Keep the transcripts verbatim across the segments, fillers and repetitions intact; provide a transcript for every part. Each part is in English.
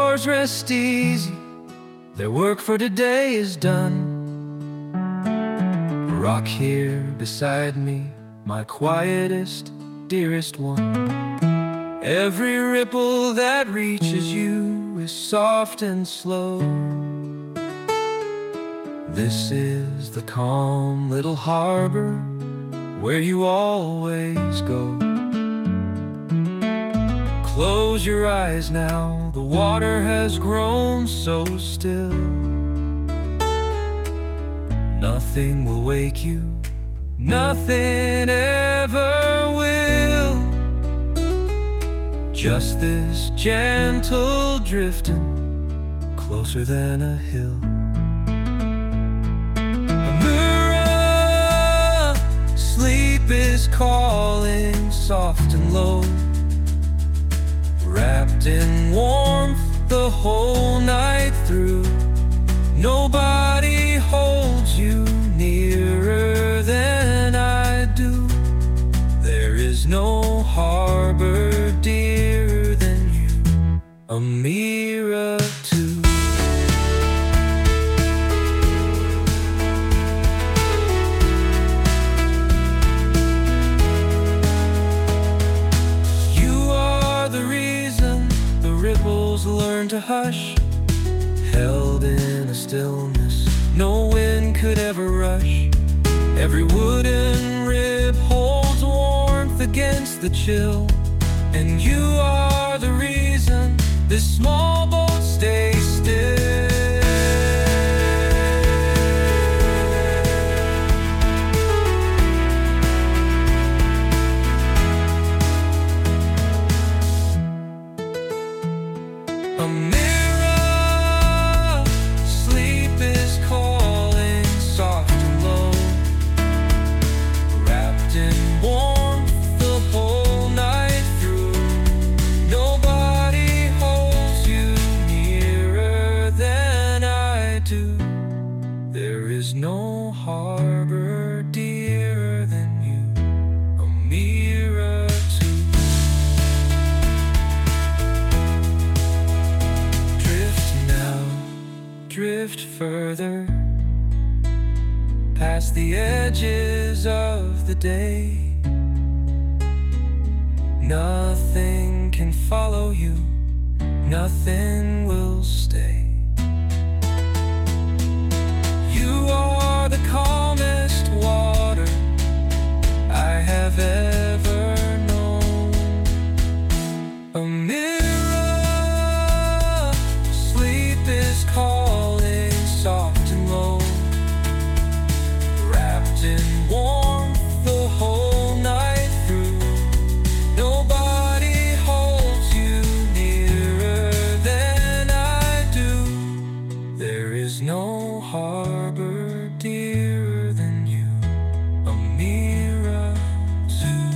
oars rest easy, their work for today is done. Rock here beside me, my quietest, dearest one. Every ripple that reaches you is soft and slow. This is the calm little harbor where you always go. Close your eyes now, the water has grown so still. Nothing will wake you, nothing ever will. Just this gentle drifting, closer than a hill. Amura, sleep is calling soft and low. Wrapped in warmth the whole night through. Nobody holds you nearer than I do. There is no harbor dearer than you, Amira too. You are the reason the ripples learn to hush, held in a stillness no wind could ever rush. Every wooden rib holds warmth against the chill, and you are the reason this small boat stays still. Amira, sleep is calling soft and low. Wrapped in warmth the whole night through. Nobody holds you nearer than I do. There is no harbor dearer than you, Amira too. Drift now, drift further, past the edges of the day. Nothing can follow you, nothing will stay. You are the calmest water I have ever known. Amira, sleep is calling soft and low. Wrapped in warmth the whole night through. Nobody holds you nearer than I do. There is no harbor dearer than you, Amira too.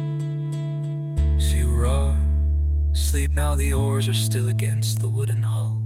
See you roar, sleep now, the oars are still against the wooden hull.